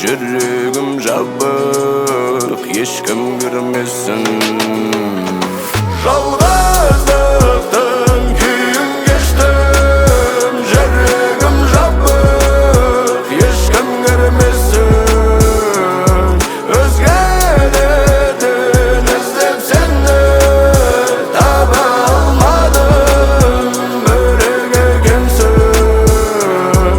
Жүрегім жабық, ешкім кірмесін. Жалғыздықтың күйін кештім, жүрегім жабық, ешкім кірмесін. Өзгелерден іздеп сені таба алмадым, бөлек екенсің.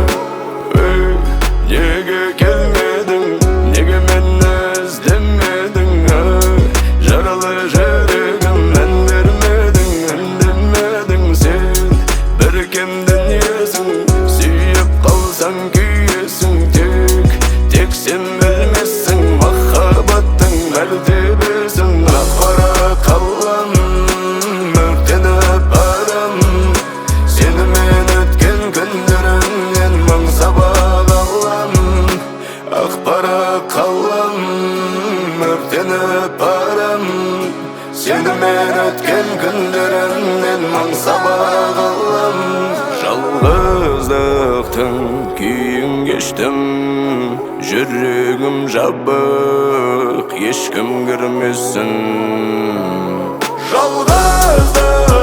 Неге келмедің, неге мені іздемедің? Жаралы жүрегім үндемедің сен. Бір кем дүниесің, сүйіп қалсаң күйесің. Тек сен білмессің махаббаттың мәртебесін. Ақ-қара қалам, өртеніп барам, сенімен өткен күндерімнен мың сабақ алам. Ақ-қара қалам, өртеніп барам, сенімен өткен күндерімнен мың сабақ алам. Жалғыздықтың күйін кештім, жүрегім жабық, ешкім кірмесін. Жалғыздық